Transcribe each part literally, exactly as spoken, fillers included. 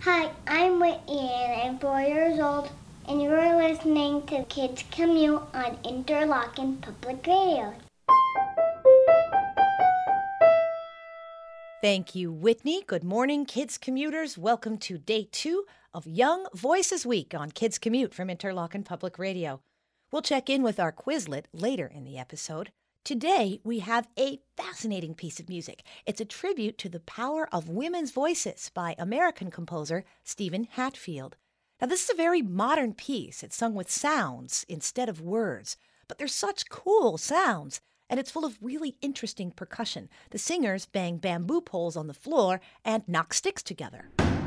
Hi, I'm Whitney and I'm four years old, and you are listening to Kids Commute on Interlochen Public Radio. Thank you, Whitney. Good morning, Kids Commuters. Welcome to day two of Young Voices Week on Kids Commute from Interlochen Public Radio. We'll check in with our Quizlet later in the episode. Today, we have a fascinating piece of music. It's a tribute to the power of women's voices by American composer Stephen Hatfield. Now, this is a very modern piece. It's sung with sounds instead of words, but they're such cool sounds, and it's full of really interesting percussion. The singers bang bamboo poles on the floor and knock sticks together.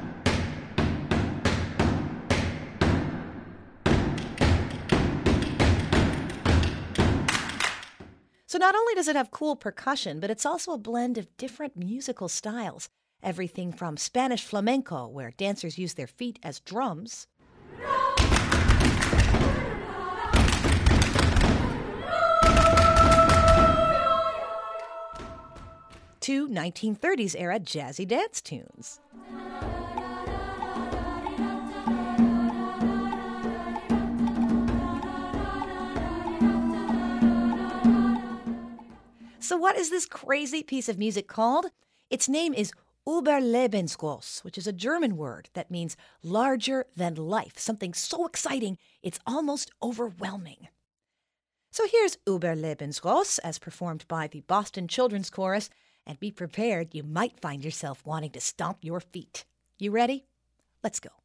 So not only does it have cool percussion, but it's also a blend of different musical styles. Everything from Spanish flamenco, where dancers use their feet as drums, to nineteen thirties era jazzy dance tunes. So what is this crazy piece of music called? Its name is Überlebensgroß, which is a German word that means larger than life, something so exciting it's almost overwhelming. So here's Überlebensgroß as performed by the Boston Children's Chorus, and be prepared, you might find yourself wanting to stomp your feet. You ready? Let's go.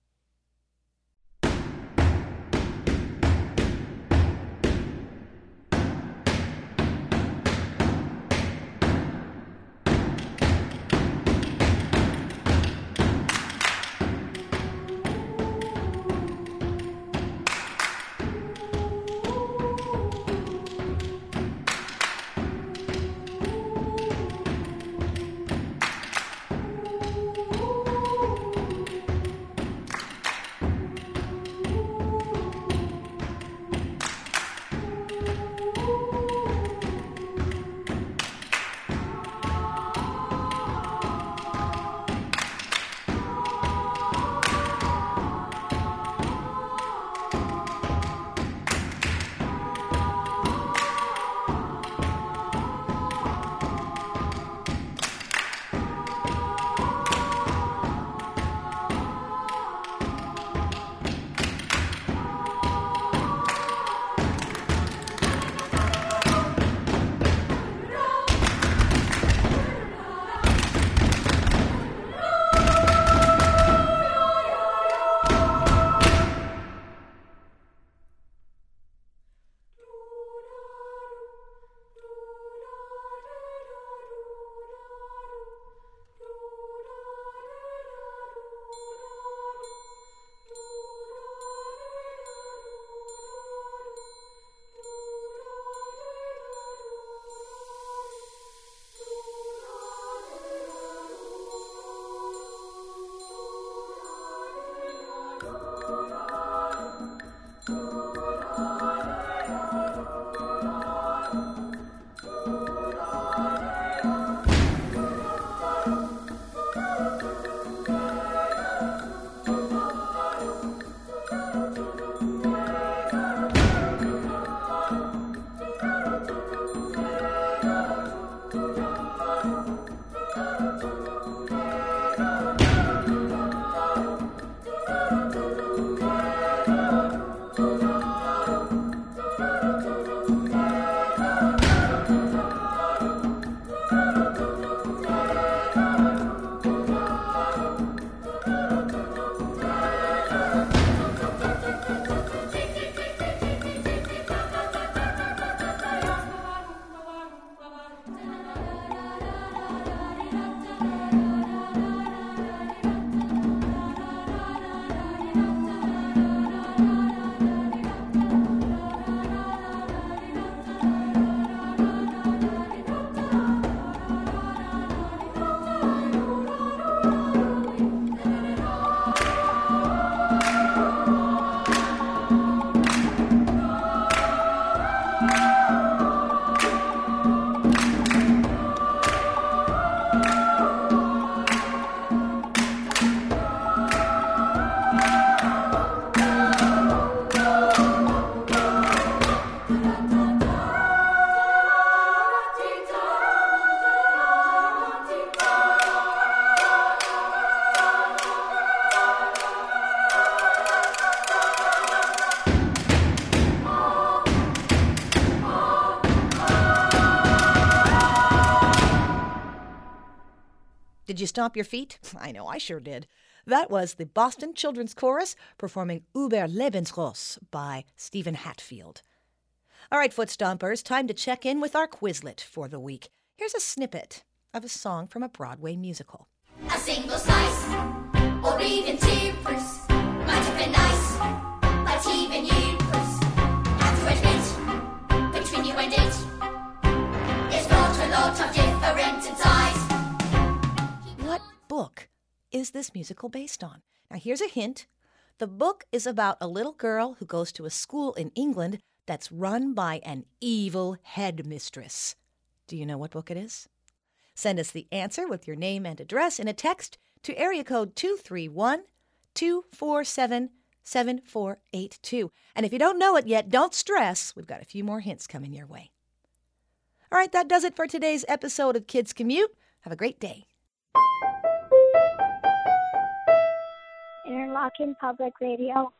Did you stomp your feet? I know I sure did. That was the Boston Children's Chorus performing Über Lebensross by Stephen Hatfield. All right, foot stompers, time to check in with our Quizlet for the week. Here's a snippet of a song from a Broadway musical. A single slice, or even two pris, might have been nice, but even you, pris, have to admit, between you and it, there's not a lot of difference in size. What book is this musical based on? Now, here's a hint. The book is about a little girl who goes to a school in England that's run by an evil headmistress. Do you know what book it is? Send us the answer with your name and address in a text to area code two three one, two four seven, seven four eight two. And if you don't know it yet, don't stress. We've got a few more hints coming your way. All right, that does it for today's episode of Kids Commute. Have a great day. Interlochen Public Radio.